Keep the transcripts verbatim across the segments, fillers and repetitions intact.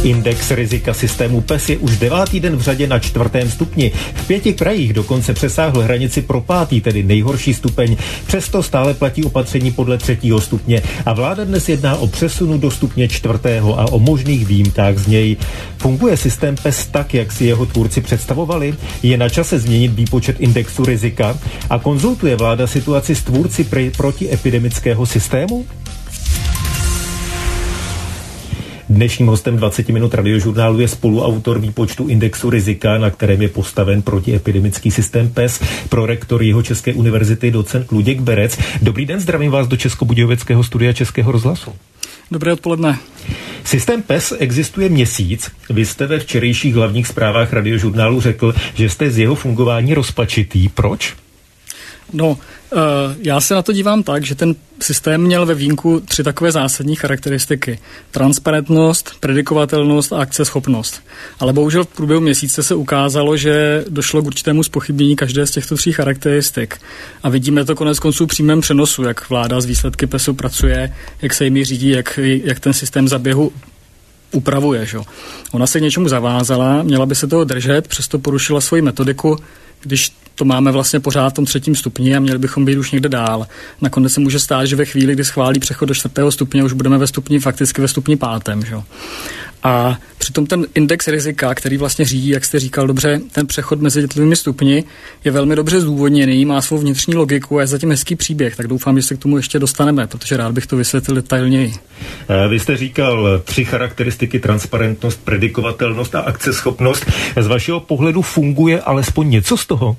Index rizika systému P E S je už devátý den v řadě na čtvrtém stupni. V pěti krajích dokonce přesáhl hranici pro pátý, tedy nejhorší stupeň. Přesto stále platí opatření podle třetího stupně a vláda dnes jedná o přesunu do stupně čtvrtého a o možných výjimkách z něj. Funguje systém P E S tak, jak si jeho tvůrci představovali? Je na čase změnit výpočet indexu rizika? A konzultuje vláda situaci s tvůrci protiepidemického systému? Dnešním hostem dvacet minut radiožurnálu je spoluautor výpočtu indexu rizika, na kterém je postaven protiepidemický systém P E S, prorektor Jihočeské univerzity docent Luděk Berec. Dobrý den, zdravím vás do Českobudějovického studia Českého rozhlasu. Dobré odpoledne. Systém P E S existuje měsíc. Vy jste ve včerejších hlavních zprávách radiožurnálu řekl, že jste z jeho fungování rozpačitý. Proč? No, já se na to dívám tak, že ten systém měl ve vínku tři takové zásadní charakteristiky. Transparentnost, predikovatelnost a akceschopnost. Ale bohužel v průběhu měsíce se ukázalo, že došlo k určitému zpochybnění každé z těchto tří charakteristik. A vidíme to konec konců v přímém přenosu, jak vláda z výsledky P E S u pracuje, jak se jimi řídí, jak, jak ten systém zaběhu upravuje. Že? Ona se k něčemu zavázala, měla by se toho držet, přesto porušila svoji metodiku, když to máme vlastně pořád v tom třetím stupni a měli bychom být už někde dál. Nakonec se může stát, že ve chvíli, kdy schválí přechod do čtvrtého stupně, už budeme ve stupni, fakticky ve stupni pátém. Že? A přitom ten index rizika, který vlastně řídí, jak jste říkal dobře, ten přechod mezi jednotlivými stupni je velmi dobře zdůvodněný, má svou vnitřní logiku a je zatím hezký příběh, tak doufám, že se k tomu ještě dostaneme, protože rád bych to vysvětlil detailněji. Vy jste říkal tři charakteristiky: transparentnost, predikovatelnost a akceschopnost. Z vašeho pohledu funguje alespoň něco z toho?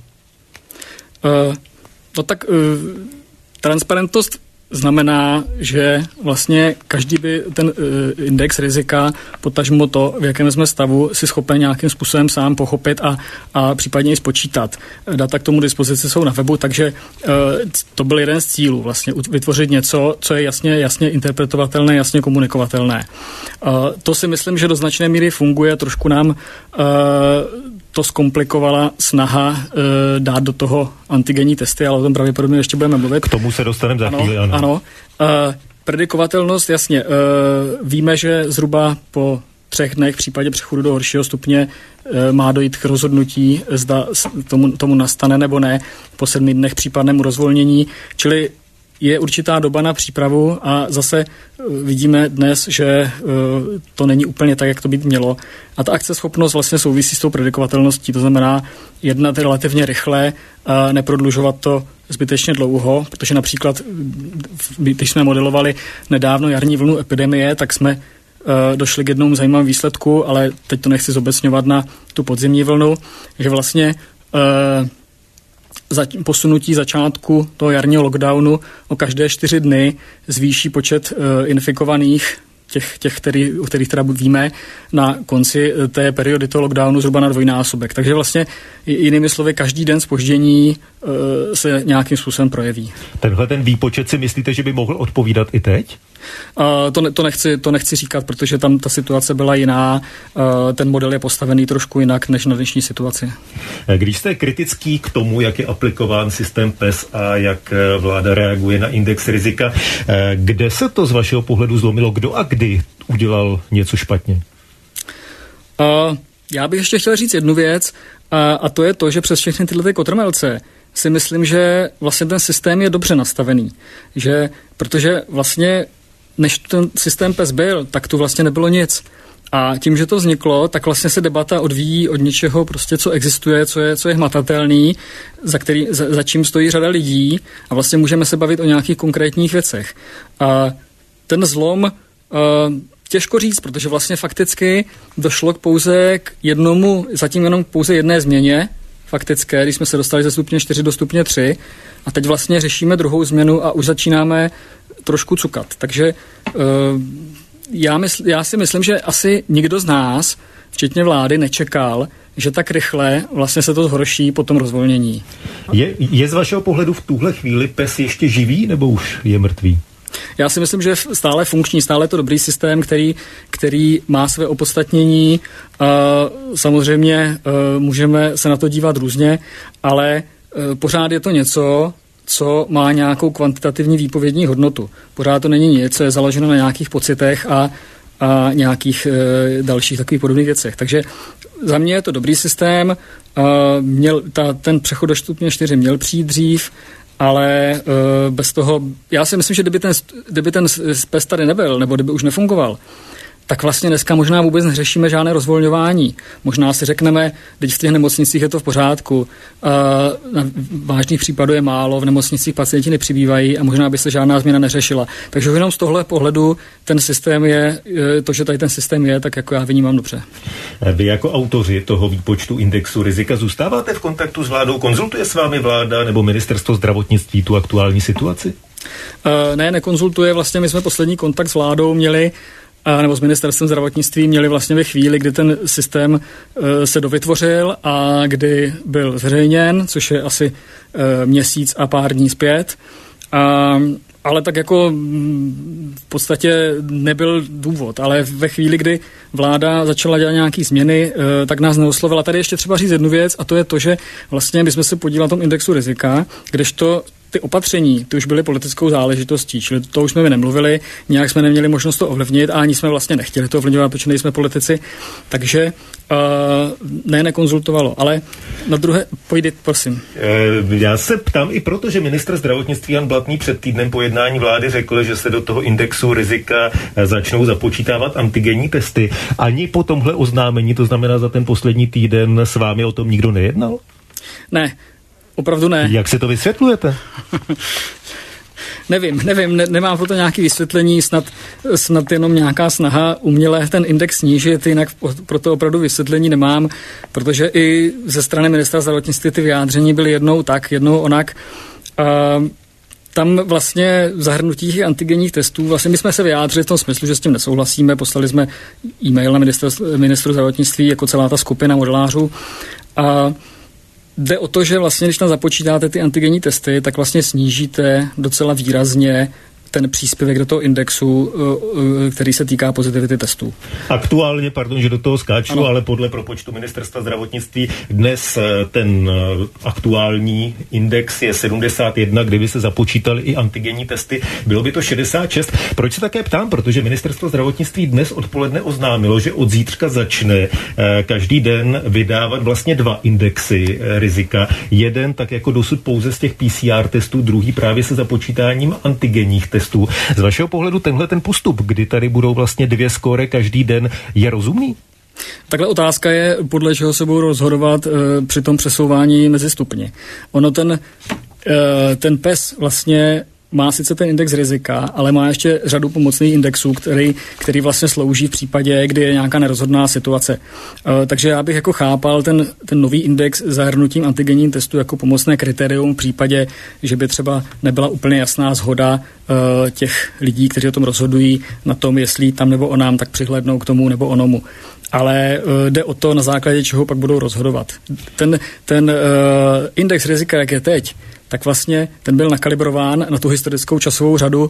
Uh, no tak uh, transparentnost znamená, že vlastně každý by ten uh, index rizika, potažmo to, v jakém jsme stavu, si schopen nějakým způsobem sám pochopit a, a případně i spočítat. Data k tomu dispozici jsou na webu, takže uh, to byl jeden z cílů, vlastně vytvořit něco, co je jasně, jasně interpretovatelné, jasně komunikovatelné. Uh, to si myslím, že do značné míry funguje, trošku nám uh, to zkomplikovala snaha e, dát do toho antigenní testy, ale o tom pravděpodobně ještě budeme mluvit. K tomu se dostaneme za chvíli, ano. Ano. E, predikovatelnost, jasně. E, víme, že zhruba po třech dnech v případě přechodu do horšího stupně e, má dojít k rozhodnutí, zda tomu, tomu nastane nebo ne, po sedmi dnech případnému rozvolnění, čili je určitá doba na přípravu a zase vidíme dnes, že to není úplně tak, jak to být mělo. A ta akceschopnost vlastně souvisí s tou predikovatelností, to znamená jednat relativně rychle a neprodlužovat to zbytečně dlouho, protože například, když jsme modelovali nedávno jarní vlnu epidemie, tak jsme došli k jednomu zajímavému výsledku, ale teď to nechci zobecňovat na tu podzimní vlnu, že vlastně za posunutí začátku toho jarního lockdownu o každé čtyři dny zvýší počet uh, infikovaných, těch, těch který, o kterých teda víme, na konci té periody toho lockdownu zhruba na dvojnásobek. Takže vlastně jinými slovy, každý den zpoždění uh, se nějakým způsobem projeví. Tenhle ten výpočet si myslíte, že by mohl odpovídat i teď? Uh, to, ne, to, nechci, to nechci říkat, protože tam ta situace byla jiná. Uh, ten model je postavený trošku jinak než na dnešní situaci. Když jste kritický k tomu, jak je aplikován systém P E S a jak vláda reaguje na index rizika, kde se to z vašeho pohledu zlomilo? Kdo a kdy udělal něco špatně? Uh, já bych ještě chtěl říct jednu věc uh, a to je to, že přes všechny tyhle ty kotrmelce si myslím, že vlastně ten systém je dobře nastavený. Že, protože vlastně než ten systém P E S byl, tak tu vlastně nebylo nic. A tím, že to vzniklo, tak vlastně se debata odvíjí od něčeho, prostě, co existuje, co je, co je hmatatelný, za, který, za, za čím stojí řada lidí a vlastně můžeme se bavit o nějakých konkrétních věcech. A ten zlom uh, těžko říct, protože vlastně fakticky došlo k pouze k jednomu, zatím jenom k pouze jedné změně faktické, když jsme se dostali ze stupně čtyři do stupně tři a teď vlastně řešíme druhou změnu a už začínáme trošku cukat. Takže uh, já, mysl, já si myslím, že asi nikdo z nás, včetně vlády, nečekal, že tak rychle vlastně se to zhorší po tom rozvolnění. Je, je z vašeho pohledu v tuhle chvíli P E S ještě živý nebo už je mrtvý? Já si myslím, že je stále funkční, stále je to dobrý systém, který, který má své opodstatnění. Uh, samozřejmě uh, můžeme se na to dívat různě, ale uh, pořád je to něco, co má nějakou kvantitativní výpovědní hodnotu. Pořád to není nic, co je založeno na nějakých pocitech a a nějakých e, dalších takových podobných věcech. Takže za mě je to dobrý systém, e, měl, ta, ten přechod do stupně čtyři měl přijít dřív, ale e, bez toho, já si myslím, že kdyby ten, kdyby ten P E S tady nebyl, nebo kdyby už nefungoval, tak vlastně dneska možná vůbec neřešíme žádné rozvolňování. Možná si řekneme, teď v těch nemocnicích je to v pořádku, na vážných případů je málo, v nemocnicích pacienti nepřibývají a možná by se žádná změna neřešila. Takže jenom z tohle pohledu ten systém je, to, že tady ten systém je, tak jako já vnímám dobře. Vy jako autoři toho výpočtu indexu rizika zůstáváte v kontaktu s vládou? Konzultuje s vámi vláda nebo ministerstvo zdravotnictví tu aktuální situaci? Ne, nekonzultuje. Vlastně my jsme poslední kontakt s vládou měli nebo s ministerstvem zdravotnictví měli vlastně ve chvíli, kdy ten systém e, se dovytvořil a kdy byl zveřejněn, což je asi e, měsíc a pár dní zpět. A, ale tak jako m, v podstatě nebyl důvod. Ale ve chvíli, kdy vláda začala dělat nějaké změny, e, tak nás neoslovila. Tady ještě třeba říct jednu věc a to je to, že vlastně my jsme se podíleli na tom indexu rizika, kdežto ty opatření, ty už byly politickou záležitostí, čili to už jsme nemluvili, nějak jsme neměli možnost to ovlivnit a ani jsme vlastně nechtěli to ovlivňovat, protože nejsme politici, takže uh, ne, nekonzultovalo, ale na druhé, pojď, prosím. Já se ptám i proto, že ministr zdravotnictví Jan Blatný před týdnem po jednání vlády řekl, že se do toho indexu rizika začnou započítávat antigenní testy. Ani po tomhle oznámení, to znamená za ten poslední týden, s vámi o tom nikdo nejednal? Ne. Opravdu ne. Jak si to vysvětlujete? nevím, nevím, ne, nemám pro to nějaké vysvětlení, snad, snad jenom nějaká snaha uměle ten index snížit, jinak pro to opravdu vysvětlení nemám, protože i ze strany ministra zdravotnictví ty vyjádření byly jednou tak, jednou onak. A tam vlastně zahrnutí těch antigenních testů, vlastně my jsme se vyjádřili v tom smyslu, že s tím nesouhlasíme, poslali jsme e-mail na ministru zdravotnictví jako celá ta skupina modelářů a jde o to, že vlastně, když tam započítáte ty antigenní testy, tak vlastně snížíte docela výrazně ten příspěvek do toho indexu, který se týká pozitivity testů. Aktuálně, pardon, že do toho skáču, ano. Ale podle propočtu ministerstva zdravotnictví dnes ten aktuální index je sedmdesát jedna, kdyby se započítali i antigenní testy, bylo by to šedesát šest. Proč se také ptám? Protože ministerstvo zdravotnictví dnes odpoledne oznámilo, že od zítřka začne každý den vydávat vlastně dva indexy rizika. Jeden tak jako dosud pouze z těch P C R testů, druhý právě se započítáním antigenních testů. Z vašeho pohledu tenhle ten postup, kdy tady budou vlastně dvě skóre každý den, je rozumný? Takhle otázka je, podle čeho se budou rozhodovat e, při tom přesouvání mezi stupni. Ono ten, e, ten P E S vlastně má sice ten index rizika, ale má ještě řadu pomocných indexů, který, který vlastně slouží v případě, kdy je nějaká nerozhodná situace. E, takže já bych jako chápal ten, ten nový index zahrnutím antigenním testu jako pomocné kritérium v případě, že by třeba nebyla úplně jasná shoda e, těch lidí, kteří o tom rozhodují na tom, jestli tam nebo onám tak přihlédnou k tomu nebo onomu. Ale uh, jde o to, na základě čeho pak budou rozhodovat. Ten, ten uh, index rizika, jak je teď, tak vlastně ten byl nakalibrován na tu historickou časovou řadu uh,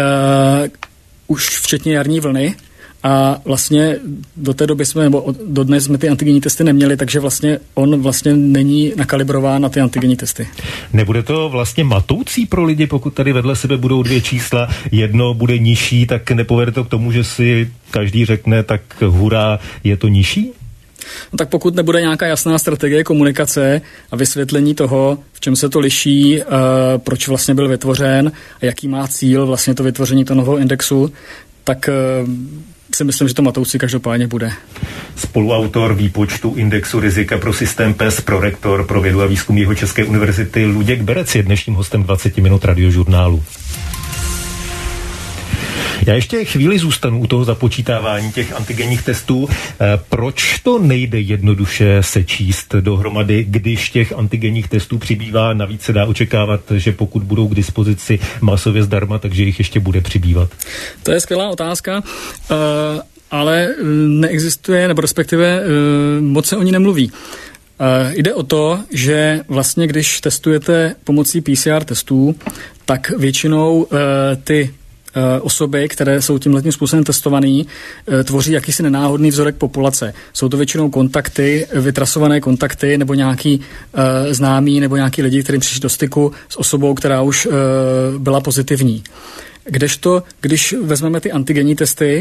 už včetně jarní vlny a vlastně do té doby jsme, nebo do dnes jsme ty antigenní testy neměli, takže vlastně on vlastně není nakalibrován na ty antigenní testy. Nebude to vlastně matoucí pro lidi, pokud tady vedle sebe budou dvě čísla, jedno bude nižší, tak nepovede to k tomu, že si každý řekne, tak hurá, je to nižší? No tak pokud nebude nějaká jasná strategie komunikace a vysvětlení toho, v čem se to liší, uh, proč vlastně byl vytvořen a jaký má cíl vlastně to vytvoření toho nového indexu, tak uh, si myslím, že to matoucí každopádně bude. Spoluautor výpočtu indexu rizika pro systém P E S, prorektor pro vědu a výzkum Jihočeské univerzity Luděk Berec je dnešním hostem dvacet minut radiožurnálu. Já ještě chvíli zůstanu u toho započítávání těch antigenních testů. Proč to nejde jednoduše sečíst dohromady, když těch antigenních testů přibývá? Navíc se dá očekávat, že pokud budou k dispozici masově zdarma, takže jich ještě bude přibývat. To je skvělá otázka, ale neexistuje, nebo respektive moc se o ní nemluví. Jde o to, že vlastně když testujete pomocí P C R testů, tak většinou ty osoby, které jsou tímhletím způsobem testovaný, tvoří jakýsi nenáhodný vzorek populace. Jsou to většinou kontakty, vytrasované kontakty nebo nějaký uh, známí nebo nějaký lidi, kteří přišli do styku s osobou, která už uh, byla pozitivní. Kdežto, když vezmeme ty antigenní testy,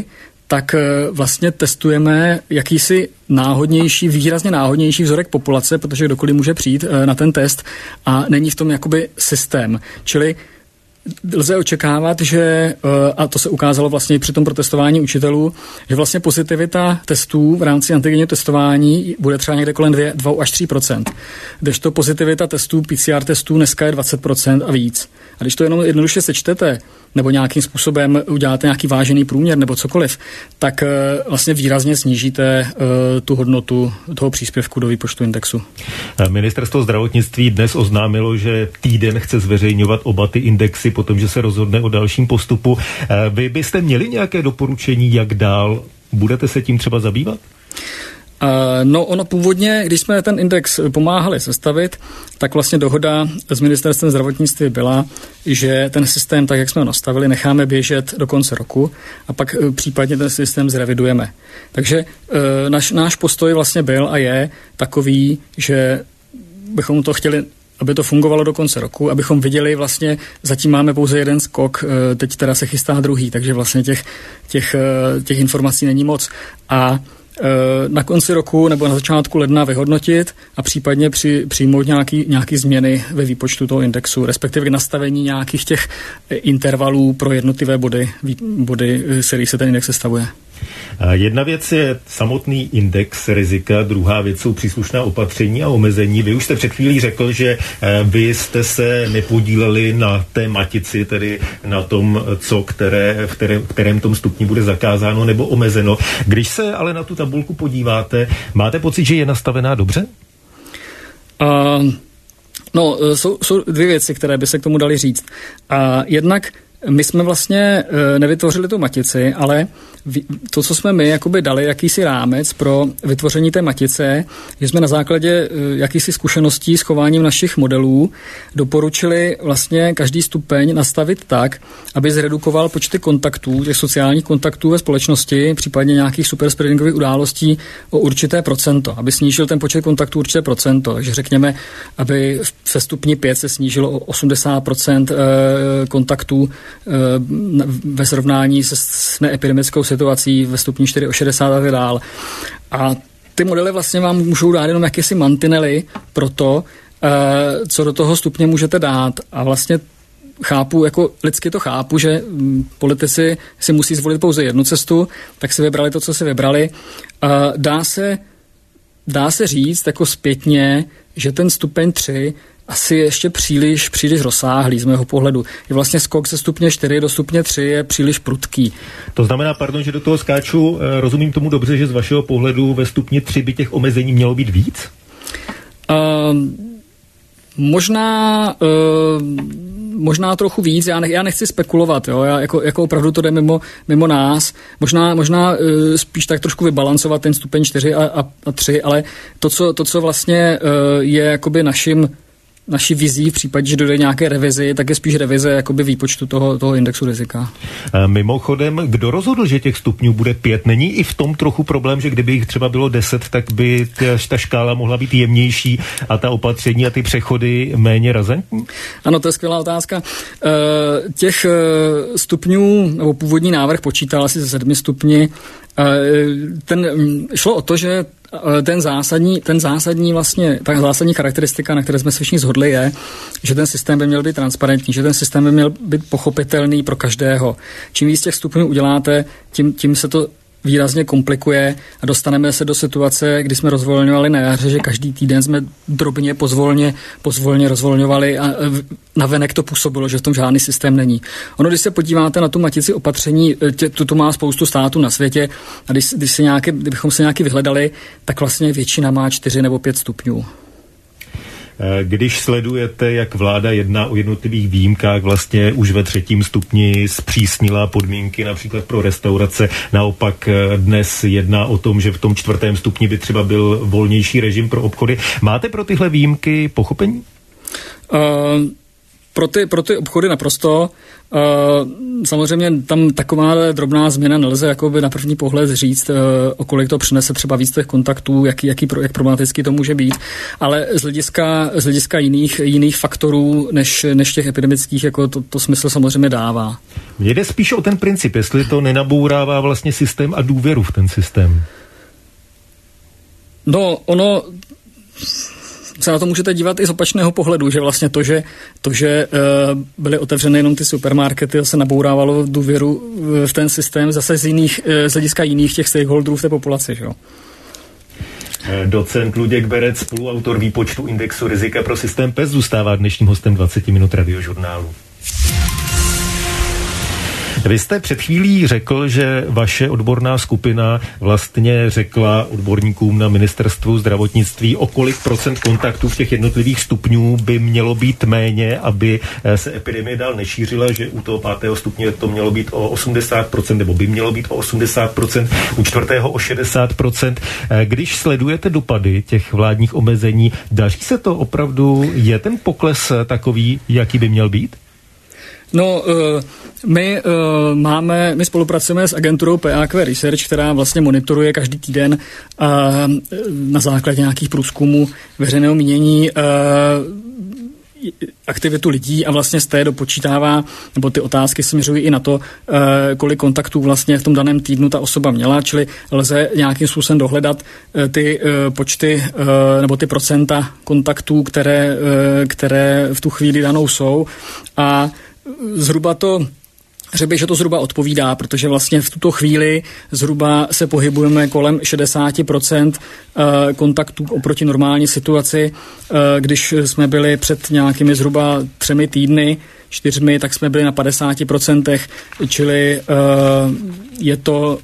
tak vlastně testujeme jakýsi náhodnější, výrazně náhodnější vzorek populace, protože kdokoliv může přijít na ten test a není v tom jakoby systém. Čili lze očekávat, že, a to se ukázalo vlastně i při tom protestování učitelů, že vlastně pozitivita testů v rámci antigenního testování bude třeba někde kolem dva až tři procenta. Kdežto pozitivita testů, P C R testů dneska je dvacet procent a víc. A když to jenom jednoduše sečtete, nebo nějakým způsobem uděláte nějaký vážený průměr nebo cokoliv, tak vlastně výrazně snížíte tu hodnotu toho příspěvku do výpočtu indexu. Ministerstvo zdravotnictví dnes oznámilo, že týden chce zveřejňovat oba ty indexy, potom, že se rozhodne o dalším postupu. Vy byste měli nějaké doporučení, jak dál? Budete se tím třeba zabývat? Uh, no ono původně, když jsme ten index pomáhali sestavit, tak vlastně dohoda s ministerstvem zdravotnictví byla, že ten systém, tak jak jsme ho nastavili, necháme běžet do konce roku a pak uh, případně ten systém zrevidujeme. Takže uh, naš, náš postoj vlastně byl a je takový, že bychom to chtěli, aby to fungovalo do konce roku, abychom viděli vlastně, zatím máme pouze jeden skok, teď teda se chystá druhý, takže vlastně těch, těch, těch informací není moc. A na konci roku nebo na začátku ledna vyhodnotit a případně při, přijmout nějaký, nějaký změny ve výpočtu toho indexu, respektive k nastavení nějakých těch intervalů pro jednotlivé body, body, z kterých se ten index sestavuje. Jedna věc je samotný index rizika, druhá věc jsou příslušná opatření a omezení. Vy už jste před chvílí řekl, že vy jste se nepodíleli na té matici, tedy na tom, co které, v kterém, kterém tom stupni bude zakázáno nebo omezeno. Když se ale na tu tabulku podíváte, máte pocit, že je nastavená dobře? Uh, no, jsou, jsou dvě věci, které by se k tomu dali říct. Uh, jednak my jsme vlastně nevytvořili tu matici, ale to, co jsme my jakoby dali, jakýsi rámec pro vytvoření té matice, že jsme na základě jakýsi zkušeností s chováním našich modelů doporučili vlastně každý stupeň nastavit tak, aby zredukoval počty kontaktů, těch sociálních kontaktů ve společnosti, případně nějakých superspreadingových událostí o určité procento, aby snížil ten počet kontaktů určité procento. Takže řekněme, aby ve stupni pět se snížilo o osmdesát procent kontaktů ve srovnání se s neepidemickou situací ve stupni čtyři o šedesát a tak dál. A ty modely vlastně vám můžou dát jenom jakési mantinely pro to, co do toho stupně můžete dát. A vlastně chápu, jako lidsky to chápu, že politici si musí zvolit pouze jednu cestu, tak si vybrali to, co si vybrali. Dá se, dá se říct jako zpětně, že ten stupeň tři asi ještě příliš, příliš rozsáhlý z mého pohledu. Je vlastně skok ze stupně čtyři do stupně tři je příliš prudký. To znamená, pardon, že do toho skáču, rozumím tomu dobře, že z vašeho pohledu ve stupni tři by těch omezení mělo být víc? Uh, možná... Uh, možná trochu víc, já, ne, já nechci spekulovat, jo, já jako, jako opravdu to jde mimo, mimo nás, možná, možná uh, spíš tak trošku vybalancovat ten stupeň čtyři a, a, a tři, ale to, co, to, co vlastně uh, je jakoby naším naší vizí v případě, že dojde nějaké revizi, tak je spíš revize jakoby výpočtu toho, toho indexu rizika. Mimochodem, kdo rozhodl, že těch stupňů bude pět? Není i v tom trochu problém, že kdyby jich třeba bylo deset, tak by ta, ta škála mohla být jemnější a ta opatření a ty přechody méně razantní? Ano, to je skvělá otázka. E, těch stupňů, nebo původní návrh počítal asi ze sedmi stupni. E, ten, šlo o to, že ten zásadní, ten zásadní vlastně, ta zásadní charakteristika, na které jsme se všichni shodli, je, že ten systém by měl být transparentní, že ten systém by měl být pochopitelný pro každého. Čím víc těch stupňů uděláte, tím, tím se to výrazně komplikuje a dostaneme se do situace, kdy jsme rozvolňovali na jaře, že každý týden jsme drobně pozvolně, pozvolně rozvolňovali a navenek to působilo, že v tom žádný systém není. Ono, když se podíváte na tu matici opatření, tu, tu má spoustu států na světě a když, když se nějaké, kdybychom se nějaký vyhledali, tak vlastně většina má čtyři nebo pět stupňů. Když sledujete, jak vláda jedná o jednotlivých výjimkách, vlastně už ve třetím stupni zpřísnila podmínky například pro restaurace, naopak dnes jedná o tom, že v tom čtvrtém stupni by třeba byl volnější režim pro obchody. Máte pro tyhle výjimky pochopení? Uh... pro ty, pro ty obchody naprosto. Uh, samozřejmě tam taková drobná změna nelze jakoby na první pohled říct, uh, o kolik to přinese třeba víc těch kontaktů, jaký, jaký, jak problematický to může být, ale z hlediska, z hlediska jiných, jiných faktorů než, než těch epidemických, jako to, to smysl samozřejmě dává. Mně jde spíš o ten princip, jestli to nenabourává vlastně systém a důvěru v ten systém. No, ono se na to můžete dívat i z opačného pohledu, že vlastně to, že, to, že uh, byly otevřeny jenom ty supermarkety, se nabourávalo důvěru v ten systém zase z jiných, z hlediska jiných těch stakeholderů v té populaci, že jo. Docent Luděk Berec, spoluautor výpočtu indexu rizika pro systém P E S, zůstává dnešním hostem dvacet minut radiožurnálu. Vy jste před chvílí řekl, že vaše odborná skupina vlastně řekla odborníkům na ministerstvu zdravotnictví, o kolik procent kontaktů v těch jednotlivých stupňů by mělo být méně, aby se epidemie dál nešířila, že u toho pátého stupně to mělo být o osmdesát procent, nebo by mělo být o osmdesát procent, u čtvrtého o šedesát procent. Když sledujete dopady těch vládních omezení, daří se to opravdu? Je ten pokles takový, jaký by měl být? No, my máme, my spolupracujeme s agenturou P A Q Research, která vlastně monitoruje každý týden na základě nějakých průzkumů veřejného mínění aktivitu lidí a vlastně z té dopočítává, nebo ty otázky směřují i na to, kolik kontaktů vlastně v tom daném týdnu ta osoba měla, čili lze nějakým způsobem dohledat ty počty nebo ty procenta kontaktů, které, které v tu chvíli danou jsou, a zhruba to, řekl bych, že to zhruba odpovídá, protože vlastně v tuto chvíli zhruba se pohybujeme kolem šedesát procent kontaktů oproti normální situaci. Když jsme byli před nějakými zhruba třemi týdny, čtyřmi, tak jsme byli na padesát procent, čili je to...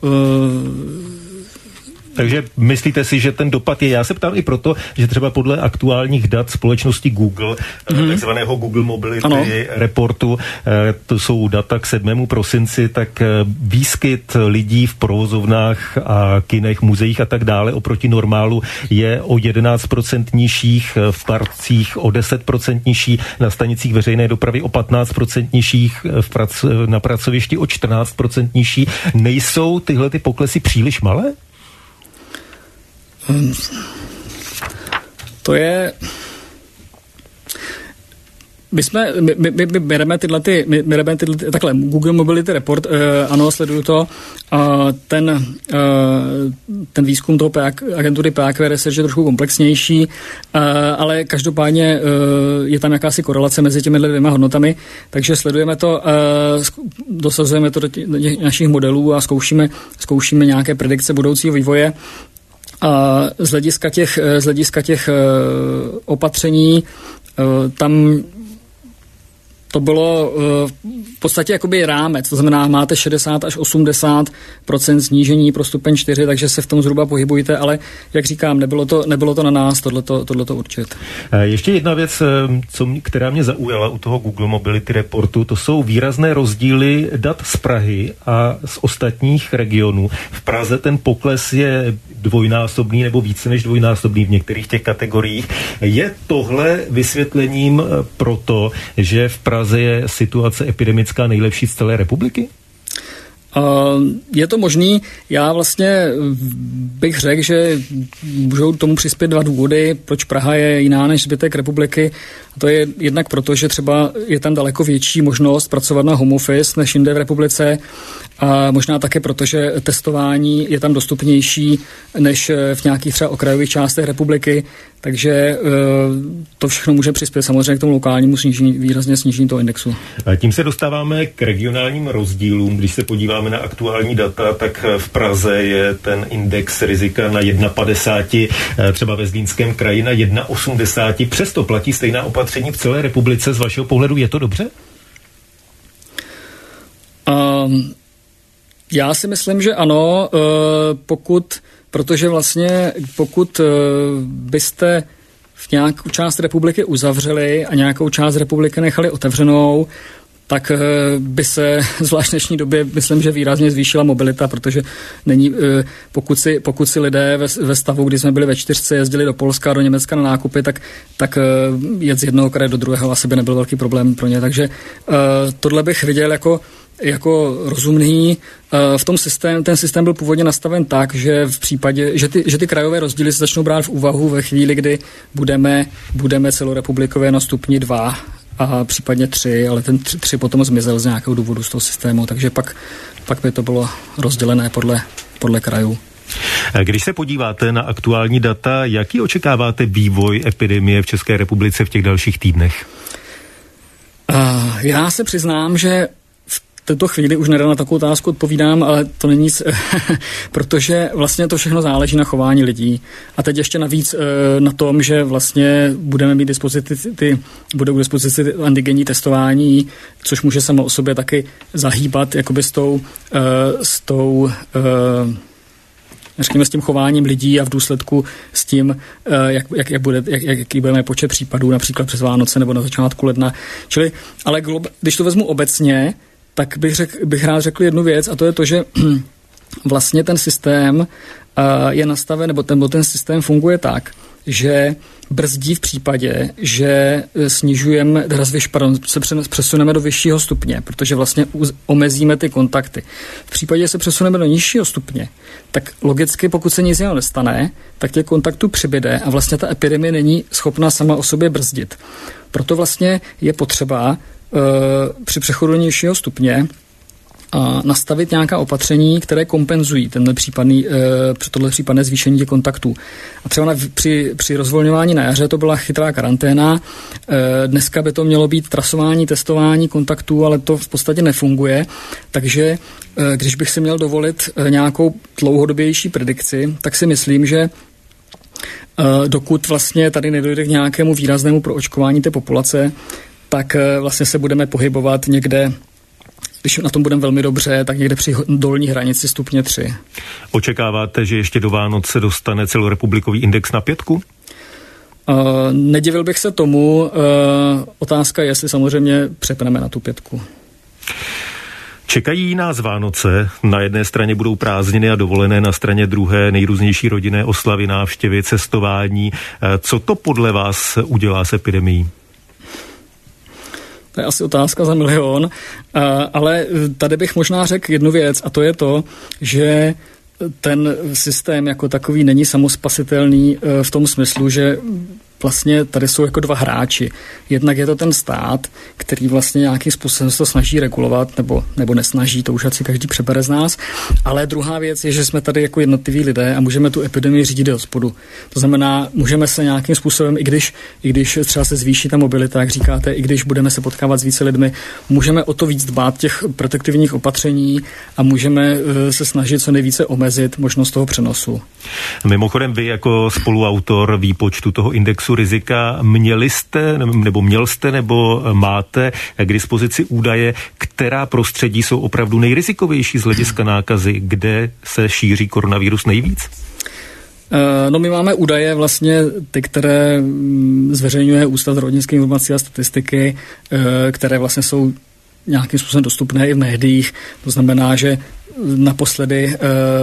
Takže myslíte si, že ten dopad je? Já se ptám i proto, že třeba podle aktuálních dat společnosti Google, mm-hmm. takzvaného Google Mobility ano. reportu, to jsou data k sedmému prosinci, tak výskyt lidí v provozovnách a kinech, muzeích a tak dále oproti normálu je o jedenáct procent nižších, v parcích o deset procent nižší, na stanicích veřejné dopravy o patnáct procent nižších, v prac- na pracovišti o čtrnáct procent nižší. Nejsou tyhle ty poklesy příliš malé? To je... My jsme, my, my, my bereme tyhle, ty, my bereme tyhle, takhle, Google Mobility Report, uh, ano, sleduju to, uh, ten, uh, ten výzkum toho P A Q, agentury P A Q Research je trošku komplexnější, uh, ale každopádně uh, je tam jakási korelace mezi těmi dvěma hodnotami, takže sledujeme to, uh, dosazujeme to do těch našich modelů a zkoušíme, zkoušíme nějaké predikce budoucího vývoje. A z hlediska těch, z hlediska těch uh, opatření uh, tam to bylo uh, v podstatě jakoby rámec, to znamená, máte šedesát až osmdesát procent snížení pro stupeň čtyři, takže se v tom zhruba pohybujete, ale jak říkám, nebylo to, nebylo to na nás tohleto, tohleto určit. Ještě jedna věc, co mě, která mě zaujala u toho Google Mobility Reportu, to jsou výrazné rozdíly dat z Prahy a z ostatních regionů. V Praze ten pokles je dvojnásobný nebo více než dvojnásobný v některých těch kategoriích. Je tohle vysvětlením proto, že v Praze je situace epidemická nejlepší z celé republiky? Uh, je to možný. Já vlastně bych řekl, že můžou tomu přispět dva důvody, proč Praha je jiná než zbytek republiky. A to je jednak proto, že třeba je tam daleko větší možnost pracovat na home office než jinde v republice. A možná také proto, že testování je tam dostupnější než v nějakých třeba okrajových částech republiky. Takže to všechno může přispět samozřejmě k tomu lokálnímu snížení, výrazně snížení toho indexu. A tím se dostáváme k regionálním rozdílům. Když se podíváme na aktuální data, tak v Praze je ten index rizika na jedna padesát, třeba ve Zlínském kraji na jedna osmdesát. Přesto platí stejná opatření v celé republice. Z vašeho pohledu je to dobře? Um, já si myslím, že ano, pokud protože vlastně pokud byste v nějakou část republiky uzavřeli a nějakou část republiky nechali otevřenou, tak by se zvlášť v dnešní době, myslím, že výrazně zvýšila mobilita, protože není, pokud si, pokud si lidé ve, ve stavu, kdy jsme byli ve čtyřce, jezdili do Polska, do Německa na nákupy, tak, tak jet z jednoho kraje do druhého asi by nebyl velký problém pro ně. Takže tohle bych viděl jako jako rozumný. V tom systém, ten systém byl původně nastaven tak, že v případě, že ty, že ty krajové rozdíly se začnou brát v úvahu ve chvíli, kdy budeme, budeme celorepublikově na stupni dva a případně tři, ale ten tři, tři potom zmizel z nějakého důvodu z toho systému, takže pak, pak by to bylo rozdělené podle, podle krajů. Když se podíváte na aktuální data, jaký očekáváte vývoj epidemie v České republice v těch dalších týdnech? Uh, já se přiznám, že v této chvíli už nedá na takovou otázku odpovídám, ale to není nic, protože vlastně to všechno záleží na chování lidí. A teď ještě navíc na tom, že vlastně budeme mít dispozici, ty, budou k dispozici antigenní testování, což může samo o sobě taky zahýbat jakoby s tou, s tou řekněme, s tím chováním lidí a v důsledku s tím, jak, jak, jak bude, jak, jaký budeme počet případů, například přes Vánoce nebo na začátku ledna. Čili, ale glob, když to vezmu obecně, tak bych, řek, bych rád řekl jednu věc, a to je to, že vlastně ten systém uh, je nastaven, nebo ten, nebo ten systém funguje tak, že brzdí v případě, že snižujeme, pardon, se přesuneme do vyššího stupně, protože vlastně omezíme ty kontakty. V případě, že se přesuneme do nižšího stupně, tak logicky, pokud se nic jiného nestane, tak těch kontaktů přibyde a vlastně ta epidemie není schopná sama o sobě brzdit. Proto vlastně je potřeba při přechodu nižšího stupně a nastavit nějaká opatření, které kompenzují tenhle případný, tohle případné zvýšení těch kontaktů. A třeba na, při, při rozvolňování na jaře to byla chytrá karanténa, dneska by to mělo být trasování, testování kontaktů, ale to v podstatě nefunguje, takže když bych si měl dovolit nějakou dlouhodobější predikci, tak si myslím, že dokud vlastně tady nedojde k nějakému výraznému proočkování té populace, tak vlastně se budeme pohybovat někde, když na tom budeme velmi dobře, tak někde při dolní hranici stupně tři. Očekáváte, že ještě do Vánoc se dostane celorepublikový index na pětku? Uh, nedivil bych se tomu. Uh, otázka je, jestli samozřejmě přepneme na tu pětku. Čekají nás Vánoce. Na jedné straně budou prázdniny a dovolené, na straně druhé nejrůznější rodinné oslavy, návštěvy, cestování. Co to podle vás udělá s epidemií? To je asi otázka za milion, ale tady bych možná řekl jednu věc, a to je to, že ten systém jako takový není samospasitelný v tom smyslu, že vlastně tady jsou jako dva hráči. Jednak je to ten stát, který vlastně nějakým způsobem se to snaží regulovat, nebo, nebo nesnaží, to už asi každý přebere z nás. Ale druhá věc je, že jsme tady jako jednotliví lidé a můžeme tu epidemii řídit od spodu. To znamená, můžeme se nějakým způsobem, i když, i když třeba se zvýší ta mobilita, jak říkáte, i když budeme se potkávat s více lidmi, můžeme o to víc dbát těch protektivních opatření a můžeme se snažit co nejvíce omezit možnost toho přenosu. Mimochodem vy jako spoluautor výpočtu toho indexu rizika měli jste, nebo měl jste, nebo máte k dispozici údaje, která prostředí jsou opravdu nejrizikovější z hlediska nákazy, kde se šíří koronavirus nejvíc? No my máme údaje vlastně ty, které zveřejňuje Ústav zdravotnické informací a statistiky, které vlastně jsou nějakým způsobem dostupné i v médiích. To znamená, že naposledy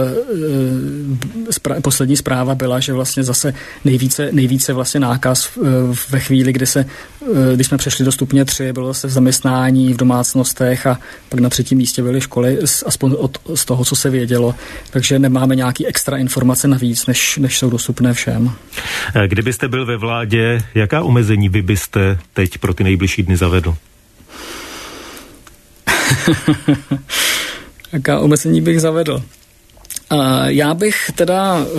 uh, poslední zpráva byla, že vlastně zase nejvíce, nejvíce vlastně nákaz uh, ve chvíli, kdy se, uh, když jsme přešli do stupně tři, bylo zase v zaměstnání, v domácnostech a pak na třetím místě byly školy, aspoň od, z toho, co se vědělo. Takže nemáme nějaký extra informace navíc, než, než jsou dostupné všem. Kdybyste byl ve vládě, jaká omezení vy byste teď pro ty nejbližší dny zavedl? Jaká omezení bych zavedl? Uh, já bych teda uh,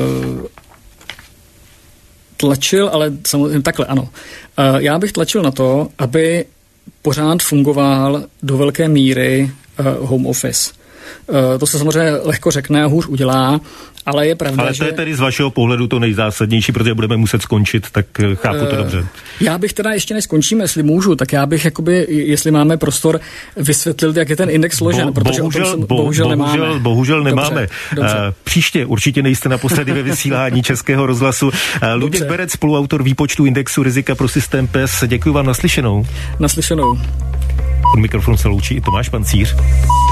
tlačil, ale samozřejmě takhle, ano. Uh, já bych tlačil na to, aby pořád fungoval do velké míry uh, home office. Uh, to se samozřejmě lehko řekne a hůř udělá, ale je pravda, ale to že... je tedy z vašeho pohledu to nejzásadnější, protože budeme muset skončit, tak chápu to dobře. Já bych teda ještě než skončíme, jestli můžu, tak já bych jakoby, jestli máme prostor, vysvětlil, jak je ten index složen, Bo, protože bohužel, o tom se, bo, bohužel, bohužel nemáme. Bohužel nemáme. Dobře, dobře. Uh, příště určitě nejste naposledy ve vysílání Českého rozhlasu. Uh, Luděk Berec, spoluautor výpočtu indexu rizika pro systém P E S. Děkuji vám, naslyšenou. Naslyšenou. Od mikrofonu se loučí i Tomáš Pancíř.